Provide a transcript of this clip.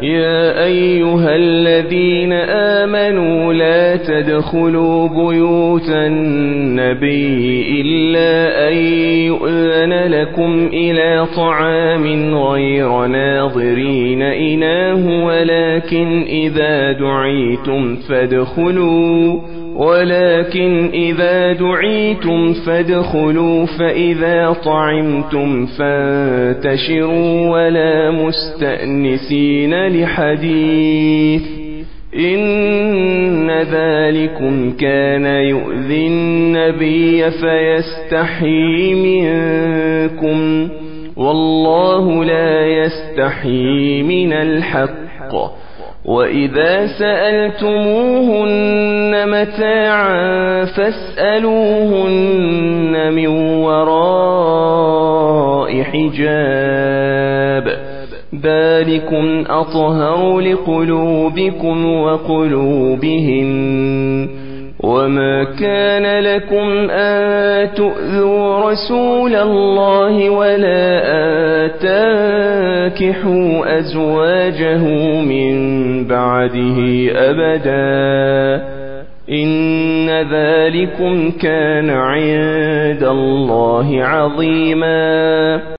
يا أيها الذين آمنوا لا تدخلوا بيوت النبي إلا أن يؤذن لكم إلى طعام غير ناظرين إناه ولكن إذا دعيتم فادخلوا فإذا طعمتم فانتشروا ولا مستأنسين لحديث إن ذلكم كان يؤذي النبي فيستحيي منكم والله لا يستحيي من الحق وإذا سألتموهن متاعا فاسألوهن من وراء حجاب ذلكم أطهر لقلوبكم وقلوبهن وما كان لكم أن تؤذوا رسول الله ولا أن تنكحوا أزواجه من بعده أبدا إن ذلكم كان عند الله عظيما